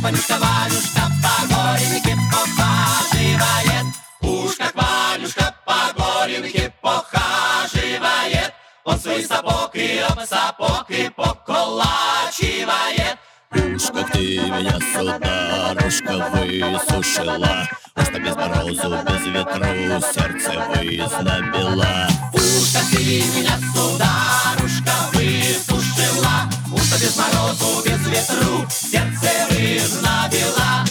Ванюшка, Ванюшка по горенке похаживает. Уж как Ванюшка по горенке похаживает. Он свой сапог и об сапог и покулачивает. Уж как ты меня, сударушка, высушила, уж так без морозу, без ветру сердце вызнобила. Уж как ты меня, сударушка, высушила, уж так без морозу, без ветру сердце вызнобила.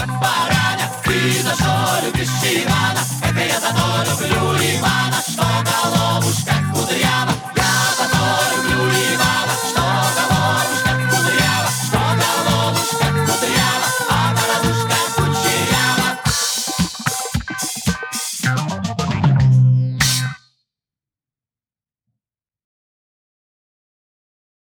Это я зато люблю Ивана, что